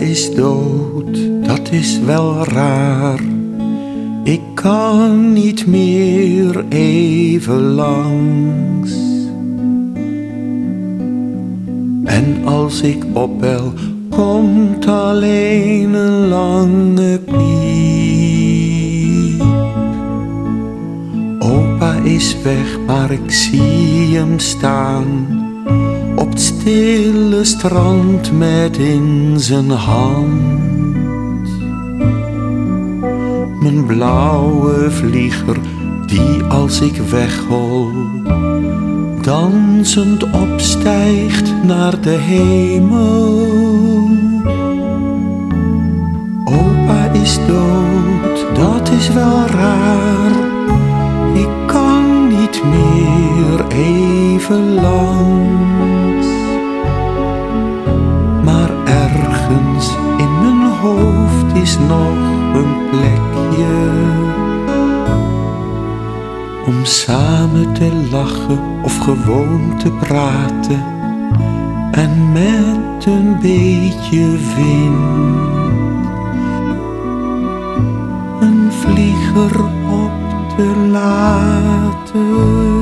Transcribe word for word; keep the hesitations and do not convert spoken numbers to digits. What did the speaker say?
is dood, dat is wel raar. Ik kan niet meer even langs. En als ik opbel, komt alleen een lange piep. Opa is weg, maar ik zie hem staan op het stille strand met in zijn hand mijn blauwe vlieger, die als ik weghol dansend opstijgt naar de hemel. Opa is dood, dat is wel raar. Ik kan niet meer even langs. Maar ergens in mijn hoofd is nog een plekje om samen te lachen of gewoon te praten. En met een beetje wind een vlieger op te laten.